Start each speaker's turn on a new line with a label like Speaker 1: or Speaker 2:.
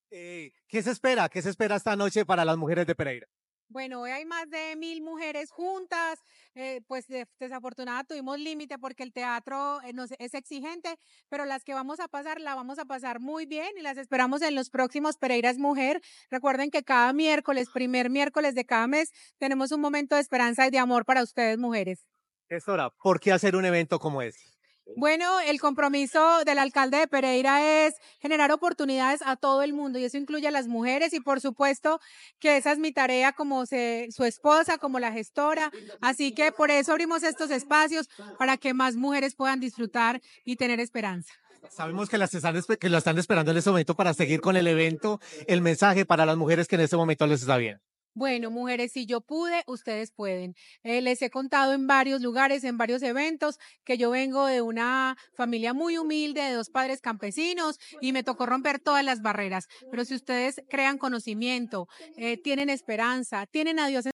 Speaker 1: ¿Qué se espera? ¿Qué se espera esta noche para las mujeres de Pereira?
Speaker 2: Bueno, hoy hay más de 1000 mujeres juntas, pues desafortunada tuvimos límite porque el teatro es exigente, pero las que vamos a pasar, la vamos a pasar muy bien y las esperamos en los próximos Pereiras Mujer. Recuerden que cada miércoles, primer miércoles de cada mes, tenemos un momento de esperanza y de amor para ustedes, mujeres.
Speaker 1: Gestora, ¿por qué hacer un evento como este?
Speaker 2: Bueno, el compromiso del alcalde de Pereira es generar oportunidades a todo el mundo y eso incluye a las mujeres y por supuesto que esa es mi tarea como su esposa, como la gestora. Así que por eso abrimos estos espacios para que más mujeres puedan disfrutar y tener esperanza.
Speaker 1: Sabemos que que lo están esperando en este momento para seguir con el evento. El mensaje para las mujeres que en este momento les está bien.
Speaker 2: Bueno, mujeres, si yo pude, ustedes pueden. Les he contado en varios lugares, en varios eventos, que yo vengo de una familia muy humilde, de dos padres campesinos, y me tocó romper todas las barreras. Pero si ustedes crean conocimiento, tienen esperanza, tienen a Dios